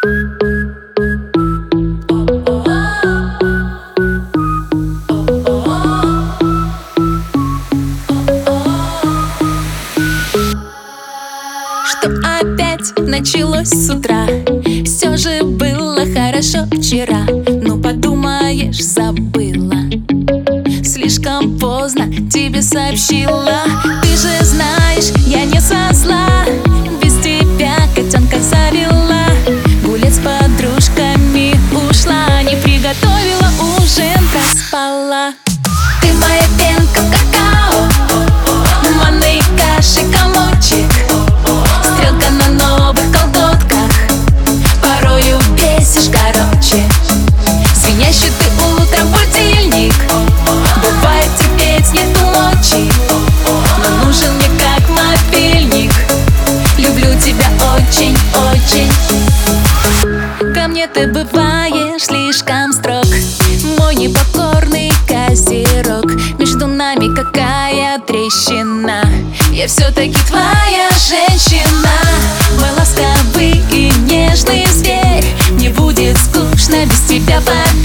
Что опять началось с утра? Все же было хорошо вчера. Ну подумаешь, забыла. Слишком поздно тебе сообщила. Ты же знаешь, я не со зла. Без тебя котенка завела. Гулять с подружками ушла. Не приготовила ужин, проспала. Ты моя пенка какао, в манной каше комочек, стрелка на новых колготках, порою бесишь короче. Звенящий ты утром будильник, бывает терпеть нету мочи, но нужен мне как мобильник. Люблю тебя очень-очень. Ко мне ты бываешь слишком строг, мой непокорный козерог. Между нами какая трещина, я все-таки твоя женщина. Мой ласковый и нежный зверь, мне будет скучно без тебя, поверь.